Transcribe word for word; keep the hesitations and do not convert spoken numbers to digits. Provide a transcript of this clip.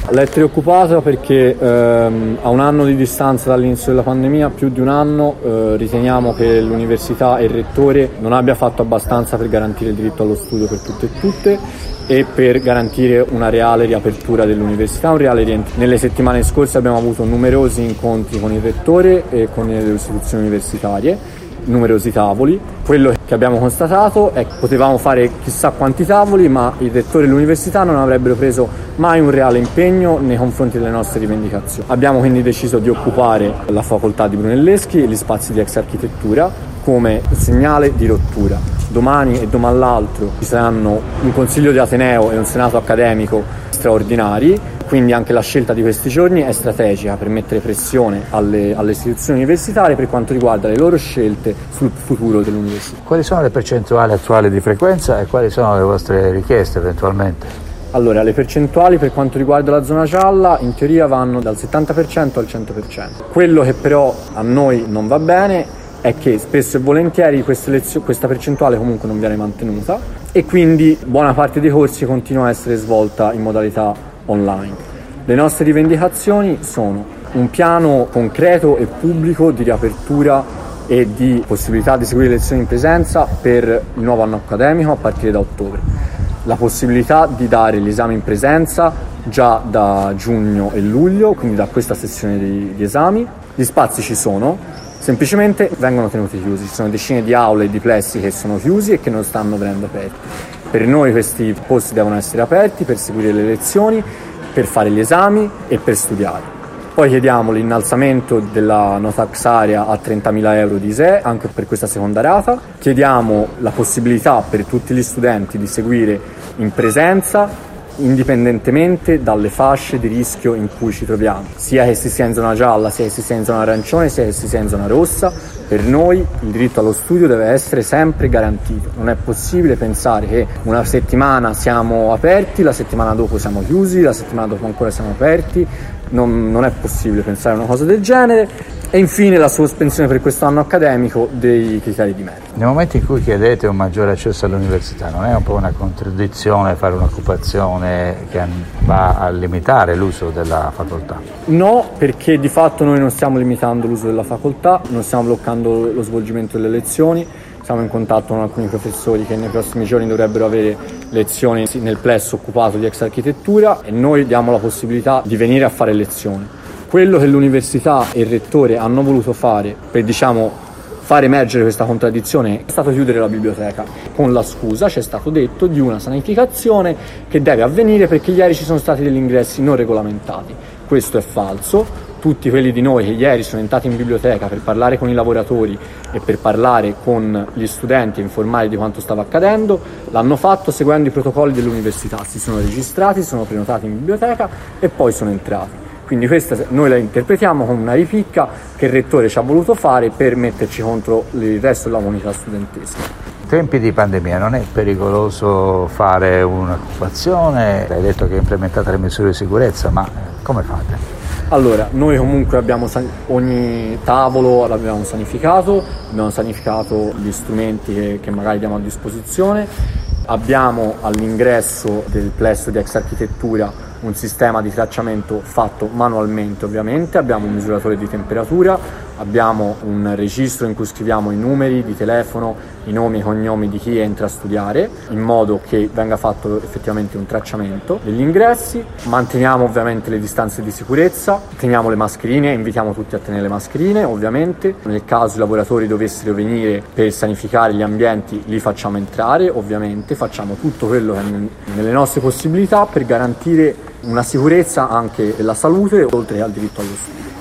L'è preoccupata perché ehm, a un anno di distanza dall'inizio della pandemia, più di un anno, eh, riteniamo che l'università e il rettore non abbia fatto abbastanza per garantire il diritto allo studio per tutte e tutte e per garantire una reale riapertura dell'università, un reale rientro. Nelle settimane scorse abbiamo avuto numerosi incontri con il rettore e con le istituzioni universitarie, numerosi tavoli. Quello che abbiamo constatato è che potevamo fare chissà quanti tavoli, ma il rettore e l'università non avrebbero preso mai un reale impegno nei confronti delle nostre rivendicazioni. Abbiamo quindi deciso di occupare la facoltà di Brunelleschi e gli spazi di ex architettura come segnale di rottura. Domani e domani l'altro ci saranno un consiglio di Ateneo e un senato accademico straordinari, quindi anche la scelta di questi giorni è strategica per mettere pressione alle, alle istituzioni universitarie per quanto riguarda le loro scelte sul futuro dell'università. Quali sono le percentuali attuali di frequenza e quali sono le vostre richieste eventualmente? Allora, le percentuali per quanto riguarda la zona gialla in teoria vanno dal settanta per cento al cento per cento. Quello che però a noi non va bene è che spesso e volentieri queste lezio- questa percentuale comunque non viene mantenuta e quindi buona parte dei corsi continua a essere svolta in modalità online. Le nostre rivendicazioni sono un piano concreto e pubblico di riapertura e di possibilità di seguire lezioni in presenza per il nuovo anno accademico a partire da ottobre, la possibilità di dare gli esami in presenza già da giugno e luglio, quindi da questa sessione di, di esami. Gli spazi ci sono, semplicemente vengono tenuti chiusi, ci sono decine di aule e di plessi che sono chiusi e che non stanno venendo aperti. Per noi questi posti devono essere aperti per seguire le lezioni, per fare gli esami e per studiare. Poi chiediamo l'innalzamento della no tax area a trentamila euro di I S E E anche per questa seconda rata. Chiediamo la possibilità per tutti gli studenti di seguire in presenza indipendentemente dalle fasce di rischio in cui ci troviamo, sia che si sia in zona gialla, sia che si sia in zona arancione, sia che si sia in zona rossa. Per noi il diritto allo studio deve essere sempre garantito. Non è possibile pensare che una settimana siamo aperti, la settimana dopo siamo chiusi, la settimana dopo ancora siamo aperti. Non, non è possibile pensare a una cosa del genere. E infine la sospensione per questo anno accademico dei criteri di merito. Nel momento in cui chiedete un maggiore accesso all'università, non è un po' una contraddizione fare un'occupazione che va a limitare l'uso della facoltà? No, perché di fatto noi non stiamo limitando l'uso della facoltà, non stiamo bloccando lo svolgimento delle lezioni. Siamo in contatto con alcuni professori che nei prossimi giorni dovrebbero avere lezioni nel plesso occupato di ex architettura e noi diamo la possibilità di venire a fare lezioni. Quello che l'università e il rettore hanno voluto fare per, diciamo, far emergere questa contraddizione è stato chiudere la biblioteca con la scusa, ci è stato detto, di una sanificazione che deve avvenire perché ieri ci sono stati degli ingressi non regolamentati. Questo è falso. Tutti quelli di noi che ieri sono entrati in biblioteca per parlare con i lavoratori e per parlare con gli studenti e informare di quanto stava accadendo l'hanno fatto seguendo i protocolli dell'università, si sono registrati, si sono prenotati in biblioteca e poi sono entrati. Quindi questa noi la interpretiamo come una ripicca che il rettore ci ha voluto fare per metterci contro il resto della comunità studentesca. In tempi di pandemia non è pericoloso fare un'occupazione? Hai detto che implementate le misure di sicurezza, ma come fate? Allora, noi comunque abbiamo san- ogni tavolo l'abbiamo sanificato, abbiamo sanificato gli strumenti che, che magari diamo a disposizione, abbiamo all'ingresso del plesso di ex architettura un sistema di tracciamento fatto manualmente ovviamente, abbiamo un misuratore di temperatura, abbiamo un registro in cui scriviamo i numeri di telefono, i nomi e i cognomi di chi entra a studiare, in modo che venga fatto effettivamente un tracciamento degli ingressi. Manteniamo ovviamente le distanze di sicurezza, teniamo le mascherine, invitiamo tutti a tenere le mascherine ovviamente. Nel caso i lavoratori dovessero venire per sanificare gli ambienti li facciamo entrare ovviamente, facciamo tutto quello che è nelle nostre possibilità per garantire una sicurezza anche della salute oltre che al diritto allo studio.